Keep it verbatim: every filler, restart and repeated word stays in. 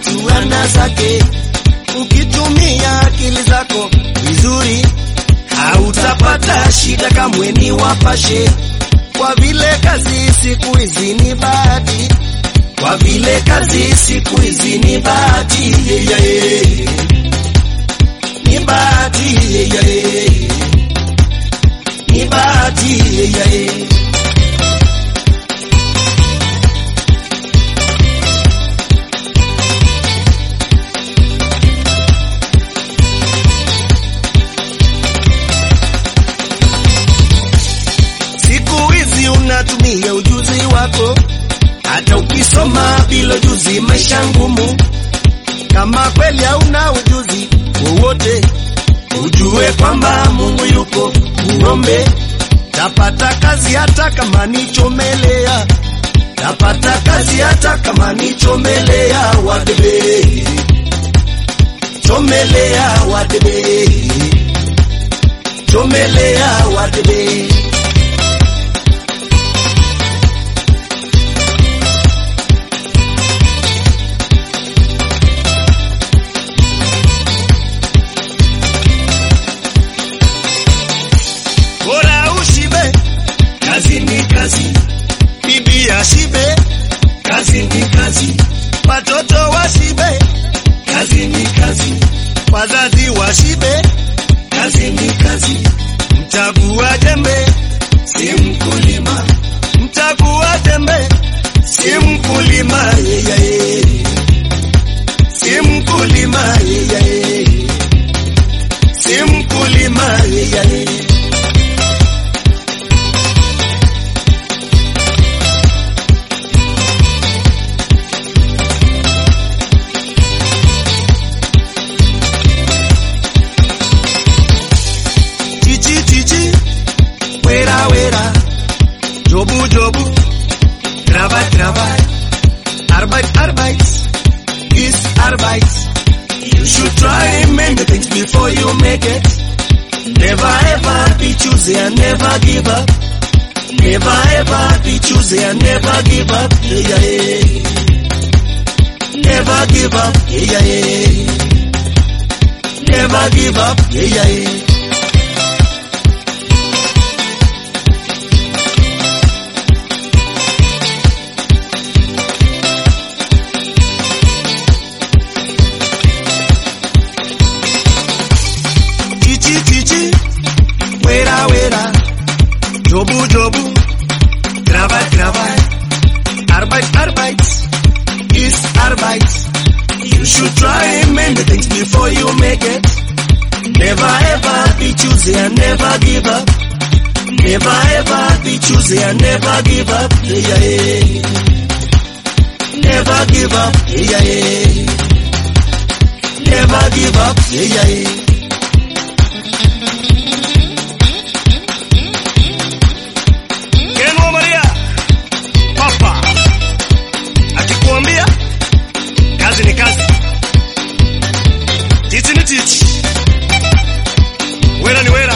mtu ana zake. Ukitumia akili zako vizuri, hautapata shida kamwe, ni wapashe. Kwa vile kazi siku hizi ni bahati, kwa vile kazi siku hizi ni bahati, yeah, yeah. Ni bahati, yeah, yeah. Ni bahati, yeah, yeah. Unatumia ujuzi wako, hata ukisoma bila ujuzi maisha ngumu. Kama kweli hauna ujuzi wowote, ujue kwamba Mungu yuko, uombe. Tapata kazi hata kama ni chomelea, tapata kazi hata kama ni chomelea, wadebe. Chomelea wadebe, chomelea wadebe. Kazi ni kazi, bibi ashibe, kazi ni kazi, watoto washibe, kazi ni kazi, wazazi washibe, kazi ni kazi. Mchagua jembe si mkulima, mchagua jembe si mkulima, yeah, yeah. Si mkulima, yeah, yeah. Si mkulima, yeah, yeah. Wera wera, jobu jobu, travai travai, arbeit arbeit, is arbeit. You should try many things before you make it. Never ever be choosy and never give up. Never ever be choosy and never give up. Yeah, yeah. Never give up. Yeah, yeah. Never give up. Yeah, yeah. Wera wera, jobu jobu, travai travai, arbeit arbeit, is arbeit. You should try many things before you make it. Never ever be choosy and never give up. Never ever be choosy and never give up. Yeah, yeah. Never give up. Yeah, yeah. Never give up. Yeah, yeah. Kazi ni kazi, titi ni titi, wera ni wera.